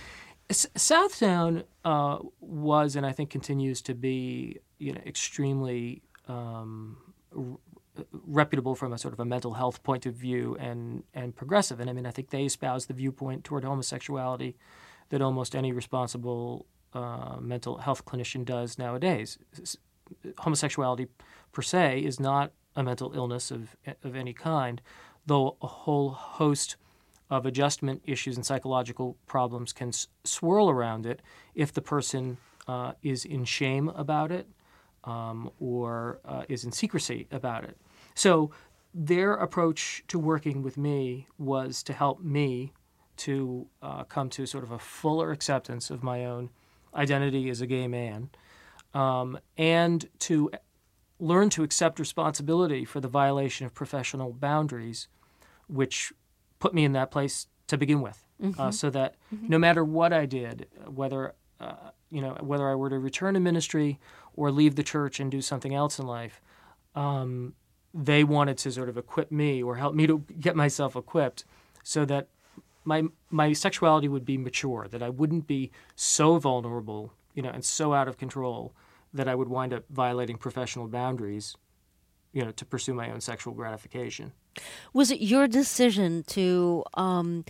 S- Southdown uh, was, and I think continues to be, you know, extremely um, r- reputable from a sort of a mental health point of view, and, and progressive. And I mean, I think they espouse the viewpoint toward homosexuality that almost any responsible uh, mental health clinician does nowadays. Homosexuality per se is not a mental illness of of any kind, though a whole host of adjustment issues and psychological problems can s- swirl around it if the person uh, is in shame about it um, or uh, is in secrecy about it. So their approach to working with me was to help me to uh, come to sort of a fuller acceptance of my own identity as a gay man, um, and to learn to accept responsibility for the violation of professional boundaries, which put me in that place to begin with, mm-hmm. uh, so that mm-hmm. no matter what I did, whether uh, you know whether I were to return to ministry or leave the church and do something else in life, um, they wanted to sort of equip me or help me to get myself equipped, so that my my sexuality would be mature, that I wouldn't be so vulnerable, you know, and so out of control that I would wind up violating professional boundaries, you know, to pursue my own sexual gratification.
Was it your decision to um,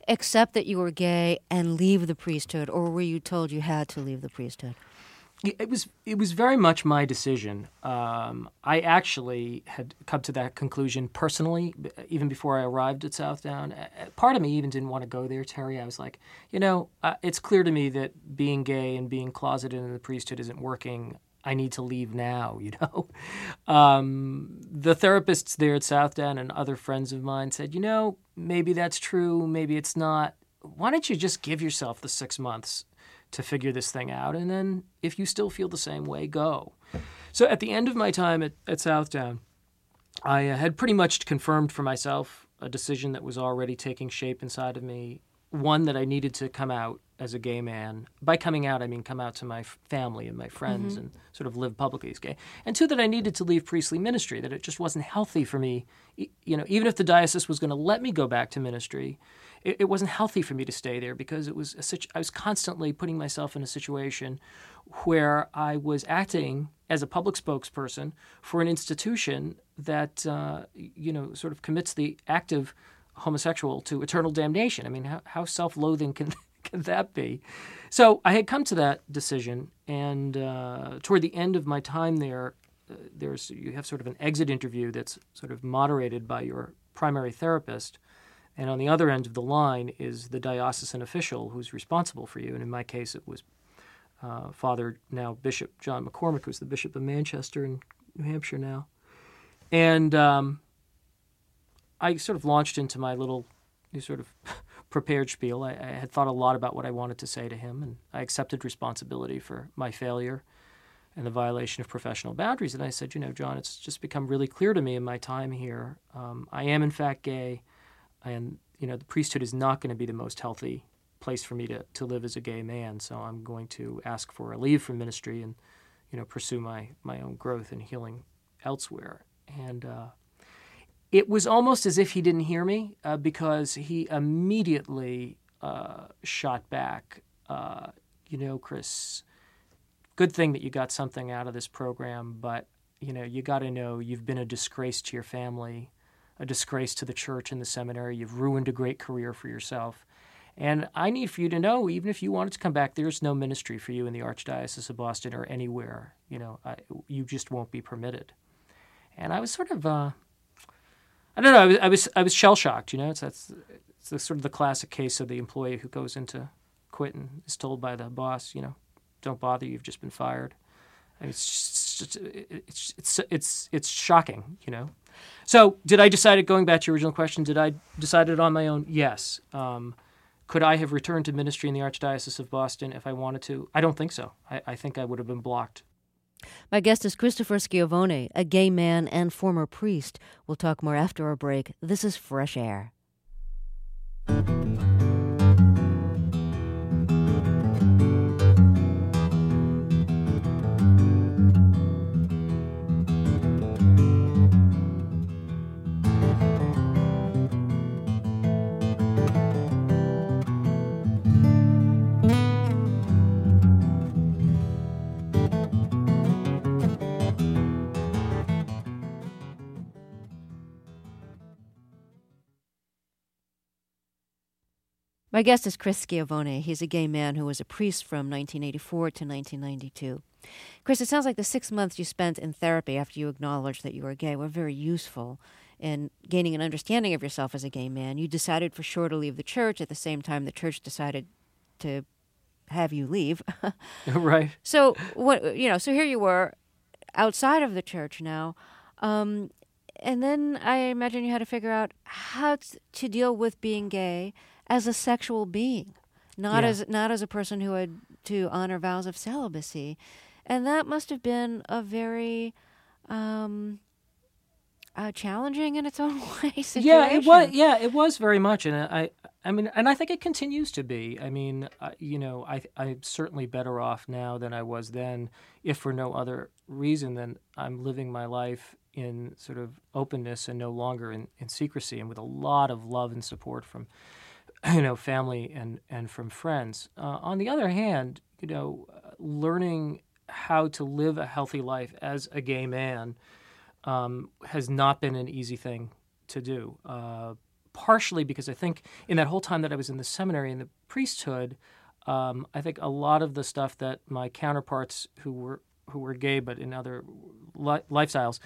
accept that you were gay and leave the priesthood, or were you told you had to leave the priesthood?
It was it was very much my decision. Um, I actually had come to that conclusion personally, even before I arrived at Southdown. Part of me even didn't want to go there, Terry. I was like, you know, uh, it's clear to me that being gay and being closeted in the priesthood isn't working. I need to leave now, you know. Um, the therapists there at Southdown and other friends of mine said, you know, maybe that's true, maybe it's not. Why don't you just give yourself the six months to figure this thing out, and then if you still feel the same way, go. So at the end of my time at, at Southdown, I uh, had pretty much confirmed for myself a decision that was already taking shape inside of me, one that I needed to come out as a gay man. By coming out, I mean come out to my f- family and my friends mm-hmm. and sort of live publicly as gay. And two, that I needed to leave priestly ministry, that it just wasn't healthy for me. You know, even if the diocese was going to let me go back to ministry, it, it wasn't healthy for me to stay there because it was a situ- I was constantly putting myself in a situation where I was acting as a public spokesperson for an institution that, uh, you know, sort of commits the active homosexual to eternal damnation. I mean, how, how self-loathing can can that be? So I had come to that decision, and uh, toward the end of my time there, uh, there's you have sort of an exit interview that's sort of moderated by your primary therapist, and on the other end of the line is the diocesan official who's responsible for you. And in my case, it was uh, Father, now Bishop John McCormick, who's the Bishop of Manchester in New Hampshire now. And um, I sort of launched into my little sort of prepared spiel. I, I had thought a lot about what I wanted to say to him, and I accepted responsibility for my failure and the violation of professional boundaries. And I said, you know, John, it's just become really clear to me in my time here. Um, I am, in fact, gay, and, you know, the priesthood is not going to be the most healthy place for me to, to live as a gay man, so I'm going to ask for a leave from ministry and, you know, pursue my, my own growth and healing elsewhere. And uh, it was almost as if he didn't hear me uh, because he immediately uh, shot back, uh, you know, Chris, good thing that you got something out of this program, but, you know, you got to know you've been a disgrace to your family, a disgrace to the church and the seminary. You've ruined a great career for yourself. And I need for you to know, even if you wanted to come back, there's no ministry for you in the Archdiocese of Boston or anywhere. You know, I, you just won't be permitted. And I was sort of... Uh, I don't know. I was I was, I was shell shocked. You know, it's that's it's the, sort of the classic case of the employee who goes into quit and is told by the boss, you know, don't bother, you've just been fired. And it's just, it's it's it's it's shocking. You know. So did I decide it? Going back to your original question, did I decide it on my own? Yes. Um, could I have returned to ministry in the Archdiocese of Boston if I wanted to? I don't think so. I, I think I would have been blocked.
My guest is Christopher Schiavone, a gay man and former priest. We'll talk more after our break. This is Fresh Air. My guest is Chris Schiavone. He's a gay man who was a priest from nineteen eighty-four to nineteen ninety-two. Chris, it sounds like the six months you spent in therapy after you acknowledged that you were gay were very useful in gaining an understanding of yourself as a gay man. You decided for sure to leave the church at the same time the church decided to have you leave.
Right.
So, what you know, so here you were outside of the church now. Um, and then I imagine you had to figure out how t- to deal with being gay as a sexual being, not
yeah.
as not as a person who had to honor vows of celibacy. And that must have been a very um, uh, challenging in its own way situation.
Yeah, it was. Yeah, it was very much, and I, I mean, and I think it continues to be. I mean, uh, you know, I, I'm certainly better off now than I was then, if for no other reason than I'm living my life in sort of openness and no longer in, in secrecy, and with a lot of love and support from, you know, family and, and from friends. Uh, on the other hand, you know, learning how to live a healthy life as a gay man um, has not been an easy thing to do. Uh, partially because I think in that whole time that I was in the seminary and the priesthood, um, I think a lot of the stuff that my counterparts who were who were gay but in other li- lifestyles,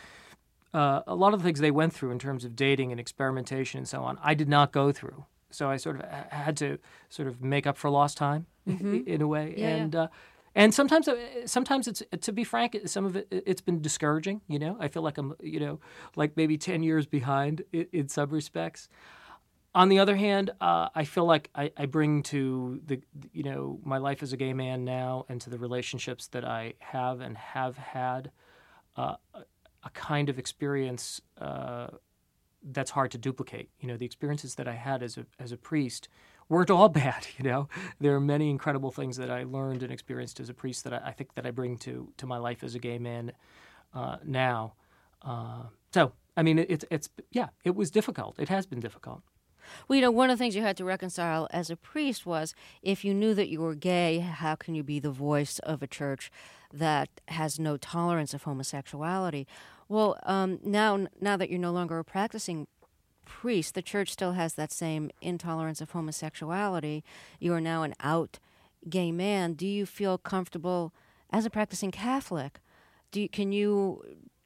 uh, a lot of the things they went through in terms of dating and experimentation and so on, I did not go through. So I sort of had to sort of make up for lost time mm-hmm. in a way.
Yeah,
and
yeah.
Uh, and sometimes sometimes it's, to be frank, some of it, it's been discouraging, you know. I feel like I'm, you know, like maybe ten years behind in, in some respects. On the other hand, uh, I feel like I, I bring to the, you know, my life as a gay man now and to the relationships that I have and have had uh, a, a kind of experience uh, that's hard to duplicate. You know, the experiences that I had as a as a priest weren't all bad. You know, there are many incredible things that I learned and experienced as a priest that I, I think that I bring to to my life as a gay man uh, now. Uh, so, I mean, it's it's yeah, it was difficult. It has been difficult.
Well, you know, one of the things you had to reconcile as a priest was if you knew that you were gay, how can you be the voice of a church that has no tolerance of homosexuality? Well, um, now now that you're no longer a practicing priest, the church still has that same intolerance of homosexuality. You are now an out gay man. Do you feel comfortable as a practicing Catholic? Do you, can you...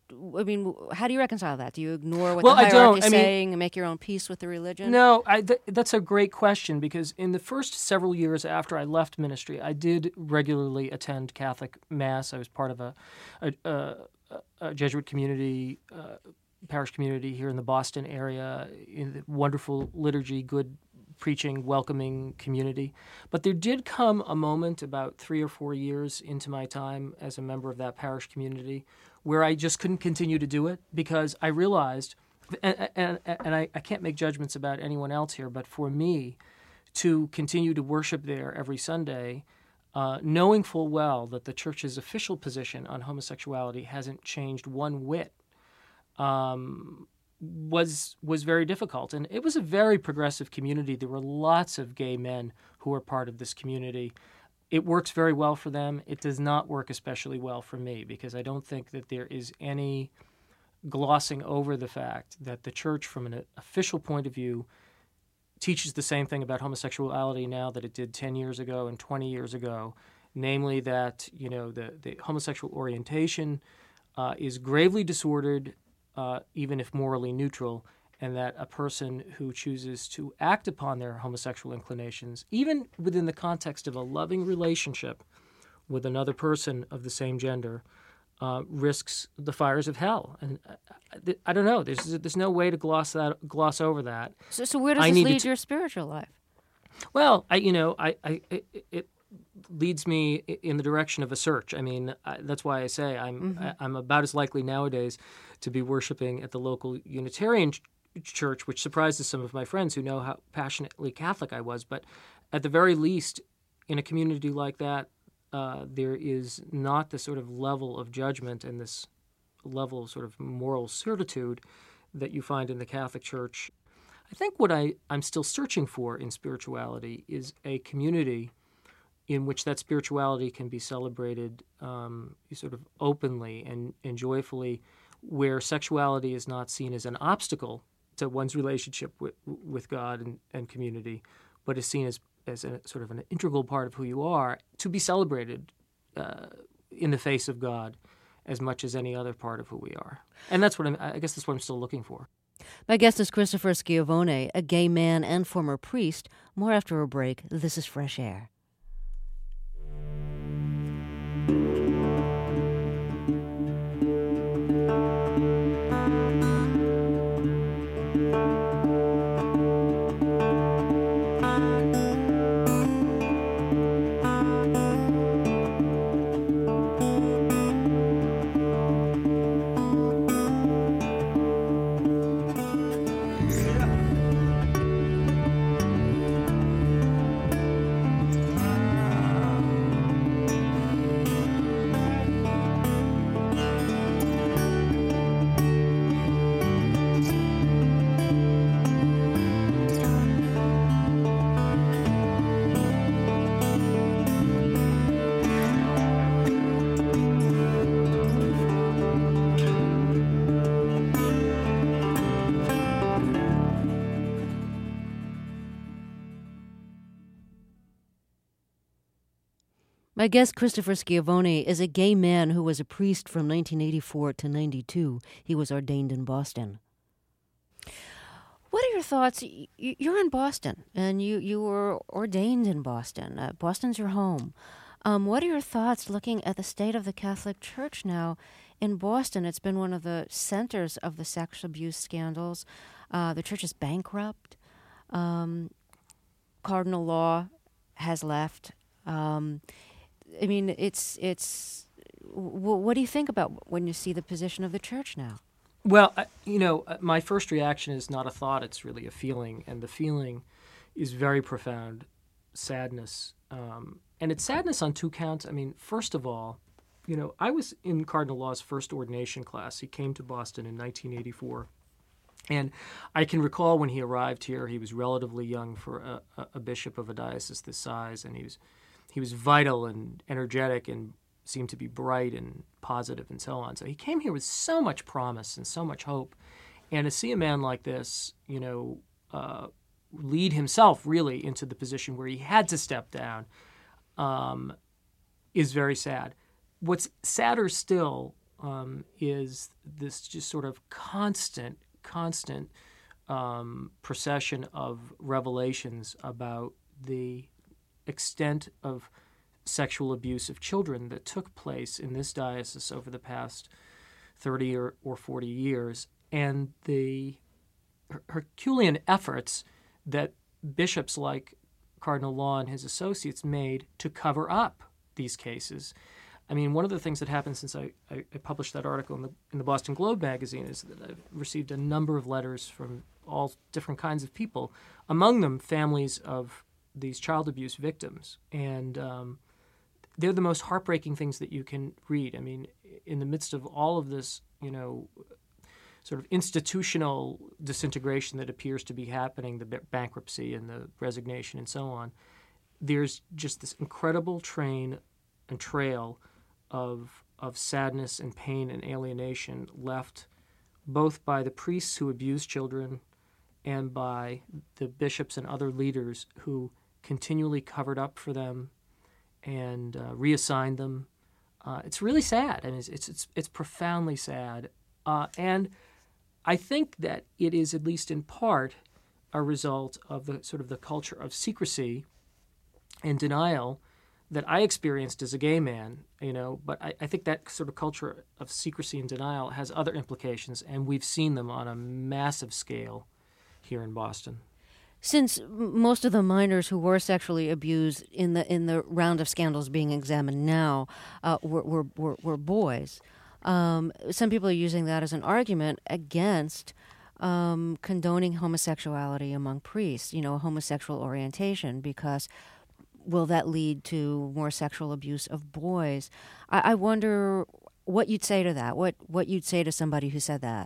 I mean, how do you reconcile that? Do you ignore what
well,
the hierarchy is
I mean,
saying and make your own peace with the religion?
No, I, th- that's a great question because in the first several years after I left ministry, I did regularly attend Catholic Mass. I was part of a, a, a, a Jesuit community, uh, parish community here in the Boston area, in the wonderful liturgy, good preaching, welcoming community. But there did come a moment about three or four years into my time as a member of that parish community where I just couldn't continue to do it because I realized, and, and, and I, I can't make judgments about anyone else here, but for me to continue to worship there every Sunday, uh, knowing full well that the church's official position on homosexuality hasn't changed one whit, um, was was very difficult. And it was a very progressive community. There were lots of gay men who were part of this community. It works very well for them. It does not work especially well for me because I don't think that there is any glossing over the fact that the church, from an official point of view, teaches the same thing about homosexuality now that it did ten years ago and twenty years ago, namely that, you know, the, the homosexual orientation uh, is gravely disordered, uh, even if morally neutral, and that a person who chooses to act upon their homosexual inclinations, even within the context of a loving relationship with another person of the same gender, uh, risks the fires of hell. And I, I don't know. There's there's no way to gloss that gloss over that.
So, so where does
I
this lead
to,
your spiritual life?
Well, I you know I, I it, it leads me in the direction of a search. I mean, I, that's why I say I'm mm-hmm. I, I'm about as likely nowadays to be worshiping at the local Unitarian ch- church, which surprises some of my friends who know how passionately Catholic I was. But at the very least, in a community like that, uh, there is not the sort of level of judgment and this level of sort of moral certitude that you find in the Catholic Church. I think what I, I'm still searching for in spirituality is a community in which that spirituality can be celebrated um, sort of openly and, and joyfully, where sexuality is not seen as an obstacle to one's relationship with, with God and, and community, but is seen as, as a sort of an integral part of who you are, to be celebrated uh, in the face of God as much as any other part of who we are. And that's what I'm, I guess that's what I'm still looking for.
My guest is Christopher Schiavone, a gay man and former priest. More after a break. This is Fresh Air. My guest, Christopher Schiavone, is a gay man who was a priest from nineteen eighty-four to ninety-two. He was ordained in Boston. What are your thoughts? You're in Boston, and you, you were ordained in Boston. Uh, Boston's your home. Um, what are your thoughts looking at the state of the Catholic Church now in Boston? It's been one of the centers of the sex abuse scandals. Uh, the church is bankrupt. Um, Cardinal Law has left. Um, I mean, it's it's. W- what do you think about when you see the position of the church now?
Well, you know, my first reaction is not a thought; it's really a feeling, and the feeling is very profound sadness, um, and it's sadness on two counts. I mean, first of all, you know, I was in Cardinal Law's first ordination class. He came to Boston in nineteen eighty-four. And I can recall when he arrived here, he was relatively young for a, a, a bishop of a diocese this size, and he was he was vital and energetic and seemed to be bright and positive and so on. So he came here with so much promise and so much hope. And to see a man like this, you know, uh, lead himself really into the position where he had to step down um, is very sad. What's sadder still um, is this just sort of constant constant um, procession of revelations about the extent of sexual abuse of children that took place in this diocese over the past thirty or, or forty years, and the Herculean efforts that bishops like Cardinal Law and his associates made to cover up these cases. I mean, one of the things that happened since I, I, I published that article in the in the Boston Globe magazine is that I've received a number of letters from all different kinds of people, among them families of these child abuse victims. And um, they're the most heartbreaking things that you can read. I mean, in the midst of all of this, you know, sort of institutional disintegration that appears to be happening, the bankruptcy and the resignation and so on, there's just this incredible train and trail of of sadness and pain and alienation left both by the priests who abuse children and by the bishops and other leaders who continually covered up for them and uh, reassigned them. Uh, it's really sad. I mean, it's it's it's, it's profoundly sad, uh, and I think that it is at least in part a result of the sort of the culture of secrecy and denial that I experienced as a gay man, you know, but I, I think that sort of culture of secrecy and denial has other implications, and we've seen them on a massive scale here in Boston.
Since most of the minors who were sexually abused in the in the round of scandals being examined now uh, were, were, were, were boys, um, some people are using that as an argument against um, condoning homosexuality among priests, you know, homosexual orientation, because will that lead to more sexual abuse of boys? I, I wonder what you'd say to that, what what you'd say to somebody who said that.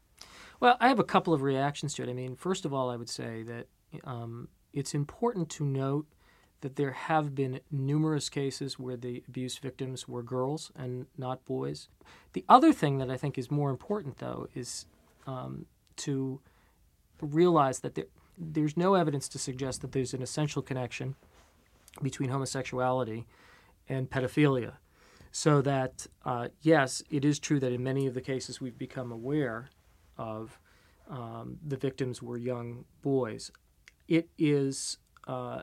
Well, I have a couple of reactions to it. I mean, first of all, I would say that um, it's important to note that there have been numerous cases where the abuse victims were girls and not boys. The other thing that I think is more important, though, is um, to realize that there, there's no evidence to suggest that there's an essential connection between homosexuality and pedophilia. So that, uh, yes, it is true that in many of the cases we've become aware of, um, the victims were young boys. It is uh,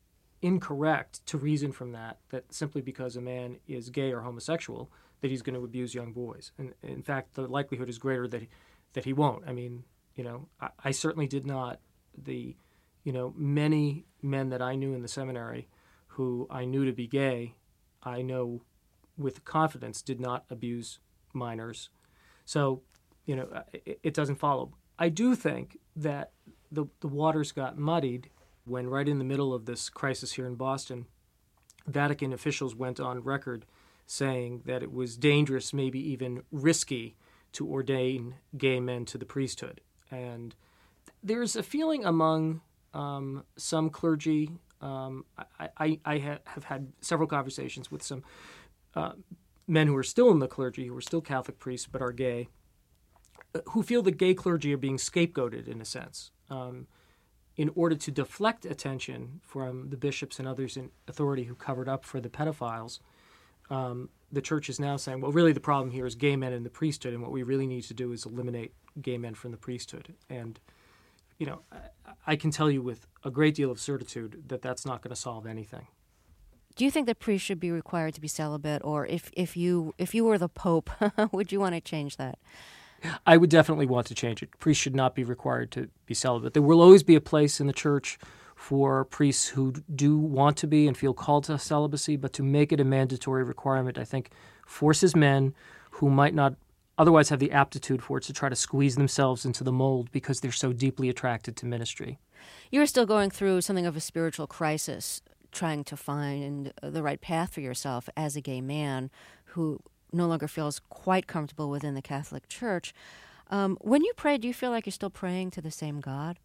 incorrect to reason from that that simply because a man is gay or homosexual that he's going to abuse young boys. And in fact, the likelihood is greater that he, that he won't. I mean, you know, I, I certainly did not. The, you know, many men that I knew in the seminary who I knew to be gay, I know with confidence did not abuse minors. So, you know, it, it doesn't follow. I do think that the the waters got muddied when right in the middle of this crisis here in Boston, Vatican officials went on record saying that it was dangerous, maybe even risky, to ordain gay men to the priesthood. And there's a feeling among um, some clergy. Um, I, I, I have had several conversations with some uh, men who are still in the clergy, who are still Catholic priests but are gay, who feel the gay clergy are being scapegoated in a sense. Um, in order to deflect attention from the bishops and others in authority who covered up for the pedophiles, um, the church is now saying, well, really the problem here is gay men in the priesthood, and what we really need to do is eliminate gay men from the priesthood. And, you know, I, I can tell you with a great deal of certitude that that's not going to solve anything.
Do you think that priests should be required to be celibate, or if, if you if you were the Pope, would you want to change that?
I would definitely want to change it. Priests should not be required to be celibate. There will always be a place in the church for priests who do want to be and feel called to celibacy, but to make it a mandatory requirement, I think, forces men who might not otherwise have the aptitude for it to try to squeeze themselves into the mold because they're so deeply attracted to ministry.
You're still going through something of a spiritual crisis, trying to find the right path for yourself as a gay man who no longer feels quite comfortable within the Catholic Church. Um, when you pray, do you feel like you're still praying to the same God?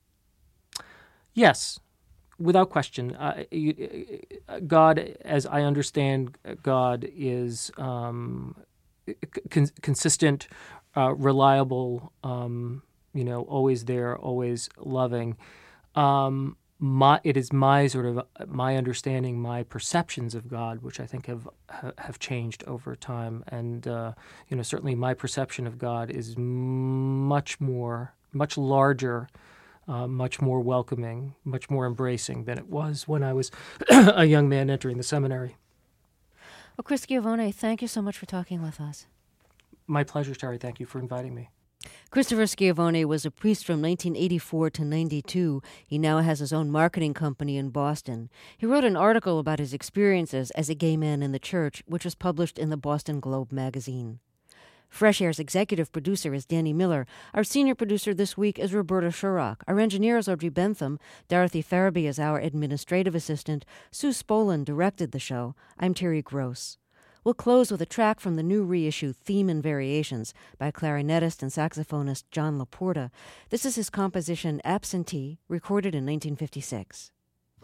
Yes, without question. Uh, you, God, as I understand God, is um, con- consistent, uh, reliable, um, you know, always there, always loving. Um, My, it is my sort of my understanding, my perceptions of God, which I think have have changed over time, and uh, you know, certainly my perception of God is much more, much larger, uh, much more welcoming, much more embracing than it was when I was a young man entering the seminary.
Well, Chris Schiavone, thank you so much for talking with us.
My pleasure, Terry. Thank you for inviting me.
Christopher Schiavone was a priest from nineteen eighty-four to ninety-two. He now has his own marketing company in Boston. He wrote an article about his experiences as a gay man in the church, which was published in the Boston Globe magazine. Fresh Air's executive producer is Danny Miller. Our senior producer this week is Roberta Shurrock. Our engineer is Audrey Bentham. Dorothy Farabee is our administrative assistant. Sue Spolin directed the show. I'm Terry Gross. We'll close with a track from the new reissue Theme and Variations by clarinetist and saxophonist John LaPorta. This is his composition Absentee, recorded in nineteen fifty-six.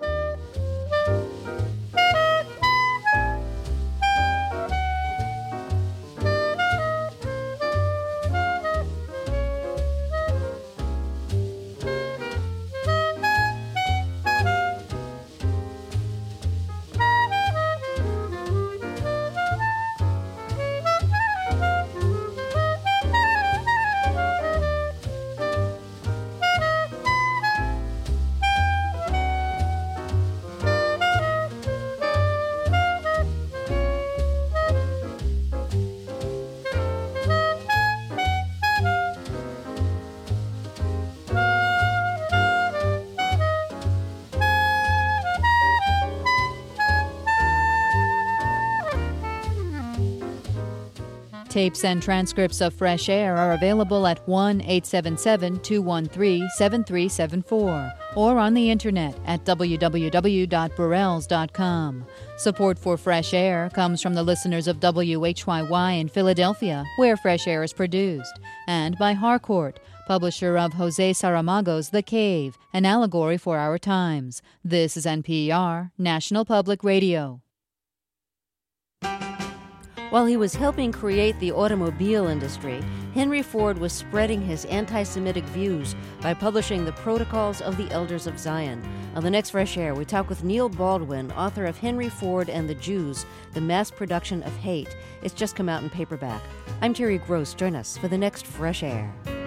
Tapes and transcripts of Fresh Air are available at one eight seven seven, two one three, seven three seven four or on the internet at w w w dot burrells dot com. Support for Fresh Air comes from the listeners of W H Y Y in Philadelphia, where Fresh Air is produced, and by Harcourt, publisher of Jose Saramago's The Cave, an allegory for our times. This is N P R, National Public Radio.
While he was helping create the automobile industry, Henry Ford was spreading his anti-Semitic views by publishing the Protocols of the Elders of Zion. On the next Fresh Air, we talk with Neil Baldwin, author of Henry Ford and the Jews, The Mass Production of Hate. It's just come out in paperback. I'm Terry Gross. Join us for the next Fresh Air.